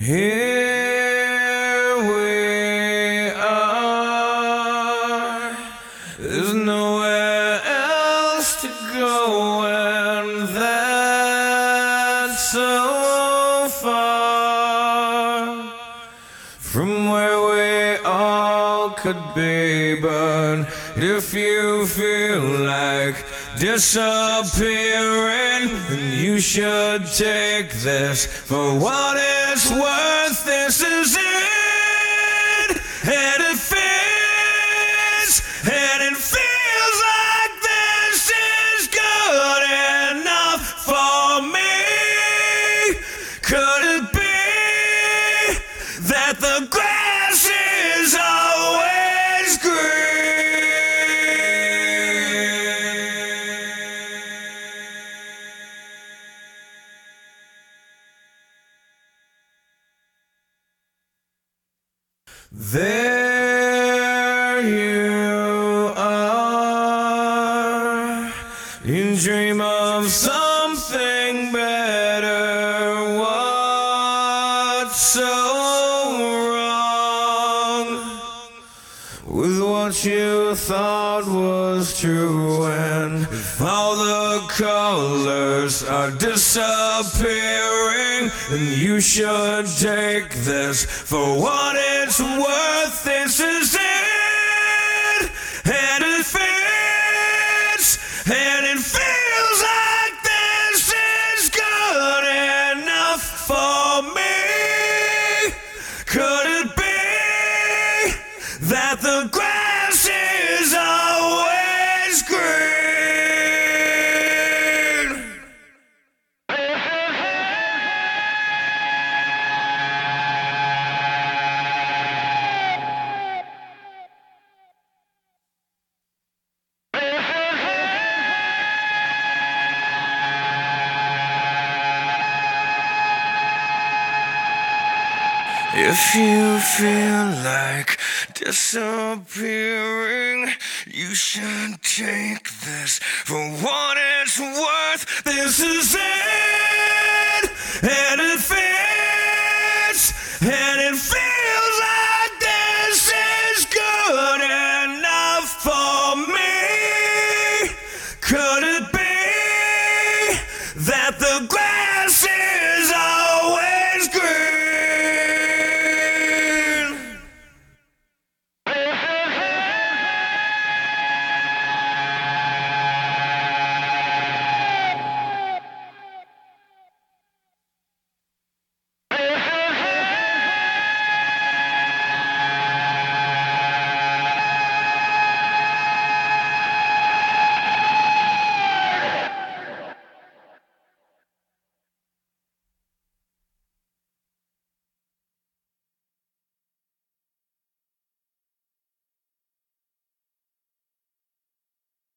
Here we are. There's nowhere else to go, and that's so far from where we all could be. But if you feel like disappearing, then you should take this for what it's worth. This is it, and it fits, and it feels like this is good enough for me. Could it be that the grass is always green? There you are. You dream of something better. What's so wrong with what you thought was true? And if all the colors are disappearing, then you should take this for what it's worth. This is it, and it fits, and it feels like this is good enough for me. Could it be that the grass is always green? If you feel like disappearing, you should take this for what it's worth. This is it, and it fits, and it